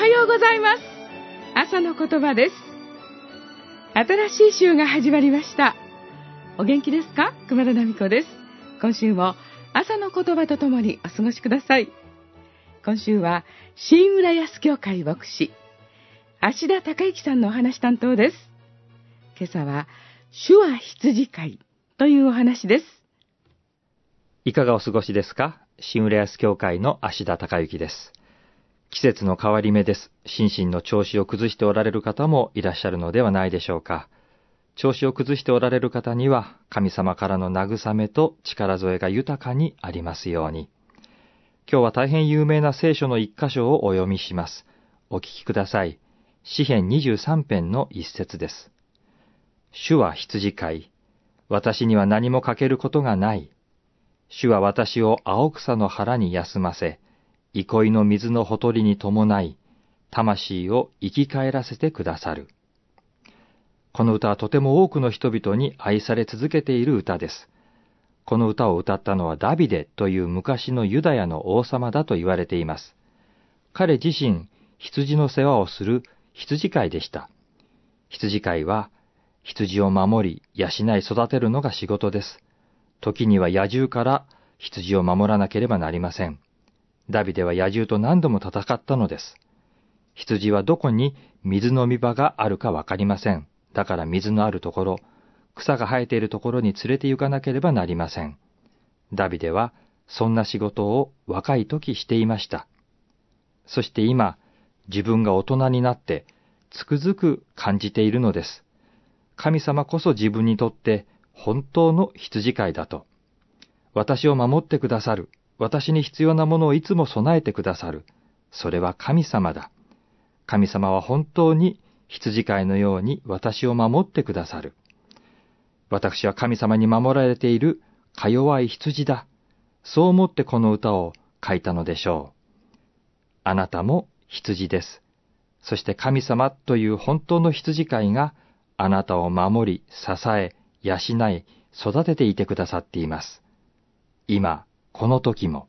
ようございます。朝の言葉です。新しい週が始まりました。お元気ですか？熊田奈美子です。今週も朝の言葉とともにお過ごしください。今週は新浦安教会牧師芦田孝之さんのお話担当です。今朝は主は羊飼いというお話です。 いかがお過ごしですか？新浦安教会の芦田孝之です。季節の変わり目です。心身の調子を崩しておられる方もいらっしゃるのではないでしょうか。調子を崩しておられる方には、神様からの慰めと力添えが豊かにありますように。今日は大変有名な聖書の一箇所をお読みします。お聞きください。詩編23編の一節です。主は羊飼い。私には何も欠けることがない。主は私を青草の腹に休ませ、憩いの水のほとりに伴い、魂を生き返らせてくださる。この歌はとても多くの人々に愛され続けている歌です。この歌を歌ったのはダビデという昔のユダヤの王様だと言われています。彼自身、羊の世話をする羊飼いでした。羊飼いは、羊を守り、養い育てるのが仕事です。時には野獣から羊を守らなければなりません。ダビデは野獣と何度も戦ったのです。羊はどこに水飲み場があるかわかりません。だから水のあるところ、草が生えているところに連れて行かなければなりません。ダビデはそんな仕事を若い時していました。そして今、自分が大人になってつくづく感じているのです。神様こそ自分にとって本当の羊飼いだと。私を守ってくださる。私に必要なものをいつも備えてくださる。それは神様だ。神様は本当に羊飼いのように私を守ってくださる。私は神様に守られているか弱い羊だ。そう思ってこの歌を書いたのでしょう。あなたも羊です。そして神様という本当の羊飼いがあなたを守り、支え、養い、育てていてくださっています。今、この時も。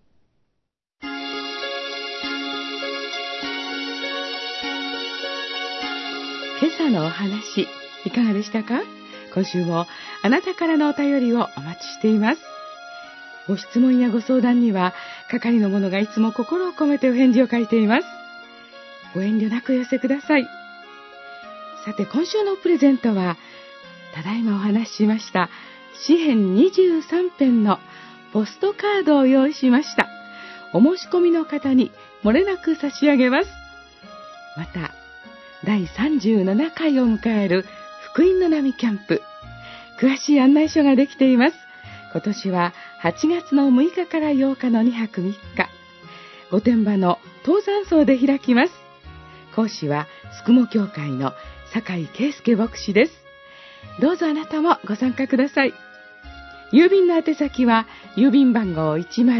今朝のお話、いかがでしたか？今週もあなたからのお便りをお待ちしています。ご質問やご相談には、係の者がいつも心を込めてお返事を書いています。ご遠慮なくお寄せください。さて、今週のプレゼントは、ただいまお話ししました、詩編23編のポストカードを用意しました。お申し込みの方に漏れなく差し上げます。また、第37回を迎える福音の波キャンプ。詳しい案内書ができています。今年は8月の6日から8日の2泊3日。御殿場の東山荘で開きます。講師は、すくも教会の酒井圭介牧師です。どうぞあなたもご参加ください。郵便の宛先は、郵便番号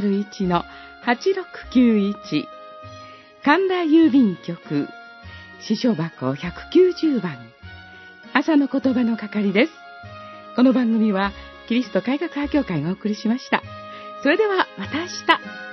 101-8691 神田郵便局支所箱190番朝の言葉の係です。この番組はキリスト改革派教会がお送りしました。それではまた明日。